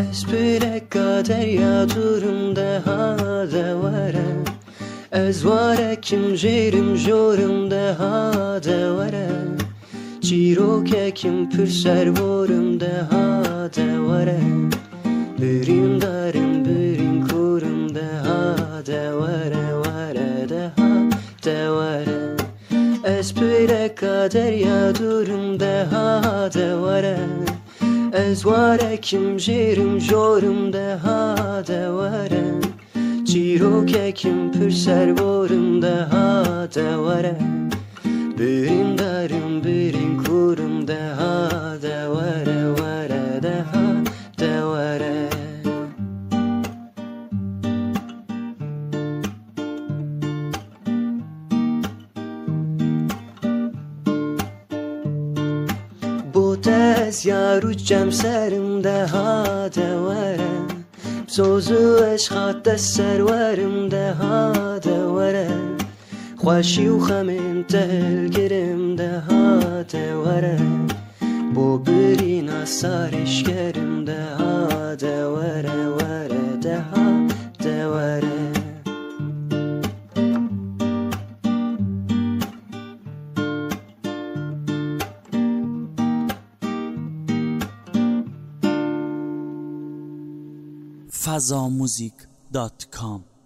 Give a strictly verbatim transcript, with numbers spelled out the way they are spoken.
Espire ya durumda hada vare Ezvare kim jerim jorumda hada vare Çiroke kim pürser vorumda hada vare Birin darim birin kurumda hada vare vare de hada vare Espire ya durumda hada vare Ezvare kim jerim jorumda hada vare Çiroke kim pürser vorumda hada vare Birin darim birin kurumda hada vare vare de hada vare Bu tez yaru cem serimde hada vare Sozu eşkhat de serverimde hada vare خوشی و خمین دل گرم ده ها دوره با برین اثرش گرم ده ها دوره وره ده ها دوره فضاموزیک دات کام